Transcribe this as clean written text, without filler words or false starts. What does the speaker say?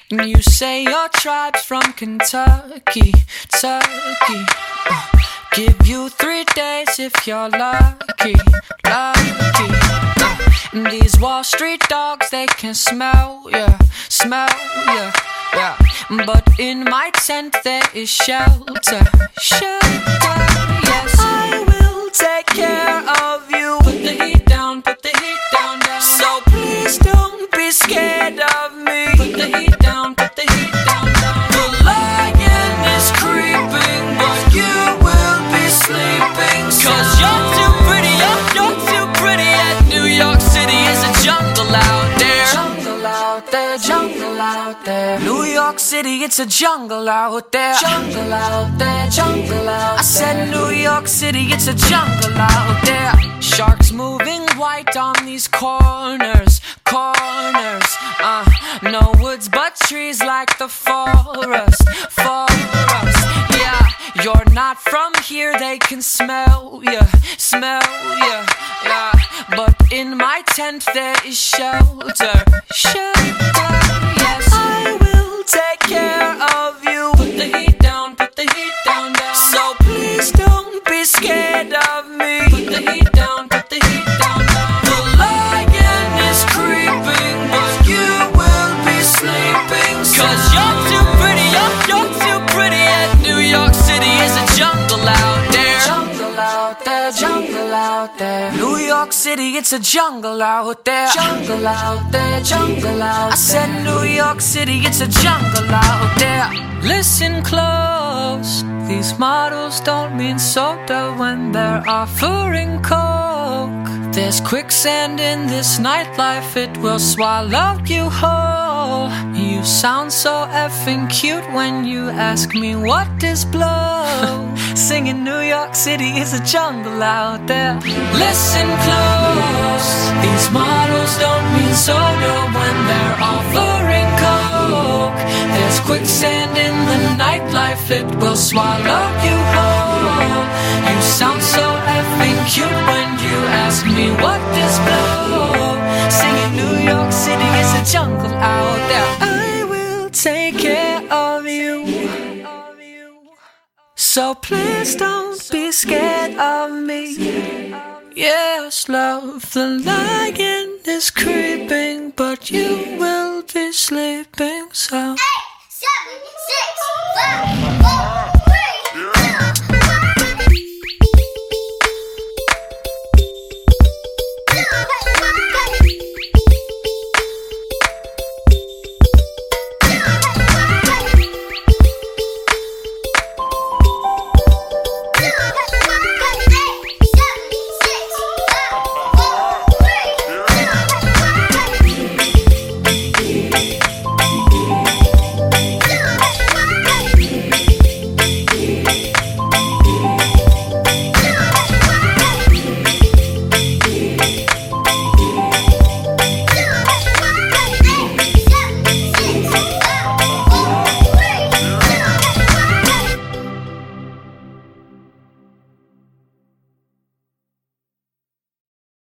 You say your tribe's from Kentucky, Turkey. Give you 3 days if you're lucky, lucky. These Wall Street dogs, they can smell ya, yeah. But in my tent there is shelter, yes. I will take care of you. Put the heat down, down. So please don't be scared of me. Put the heat down, down. The lion is creeping, but you will be sleeping. Cause you're too pretty, you're too pretty. And New York City is a jungle out there. Jungle out there. New York City, it's a jungle out there. Jungle out there. I said New York City, it's a jungle out there. Sharks moving white on these corners. No woods but trees like the forest. Yeah, you're not from here, they can smell ya, yeah. But in my tent there is shelter, yes. I will take care of you. Put the heat down, down. So please don't be scared of me. Put the heat down, down. The lion is creeping, but you will be sleeping. Cause you're too pretty, you're too pretty. And New York City is a jungle out there. Jungle out there. New York City, it's a jungle out there. Jungle out there. I said New York City, it's a jungle out there. Listen close, these models don't mean soda when they're offering coke. There's quicksand in this nightlife, it will swallow you whole. You sound so effing cute when you ask me what is blow. Singing New York City is a jungle out there. Listen close, these models don't mean soda when they're offering coke. There's quicksand in the nightlife, it will swallow you whole. You sound so effing cute when you ask me what is blow. Singing New York City is a jungle out there. I will take care of you. So please don't be scared of me. Yes, love, the lion is creeping, but you will be sleeping. So 8, 7, 6, 5, 4